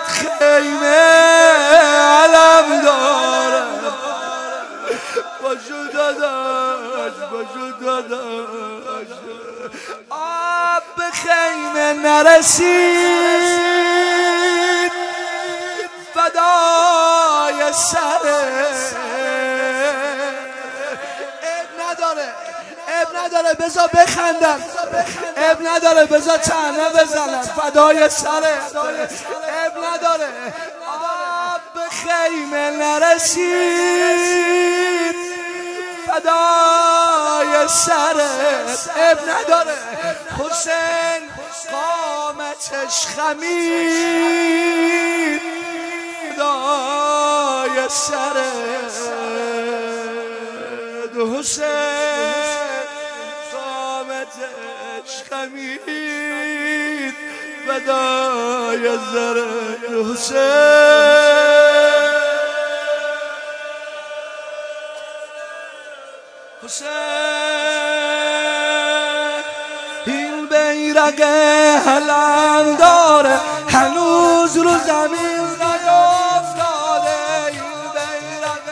خیمه علم داره باشو داداش آب به خیمه نرسید فدای سره اب نداره بذار بخندن اب نداره بذار طعنه بزنن فدای سره اب نداره آب به خیمه نرسید فدای سرت اب نداره حسین قامتش خمید فدای سرت حسین قامتش خمید فدای سرت حسین این بیرق علم داره هنوز رو زمین نیافتاده این بیرق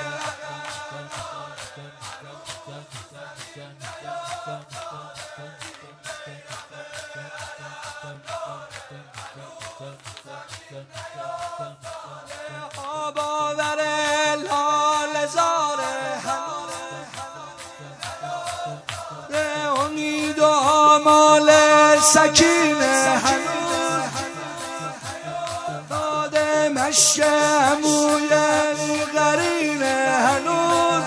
آب آوره لال زاره امید و آمال سکینه هنوز داده مشک موی قرینه هنوز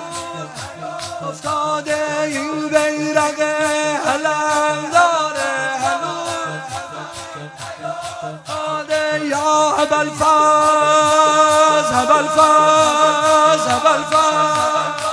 افتاده این بیرق علم داره هنوز داده یا ابوالفضل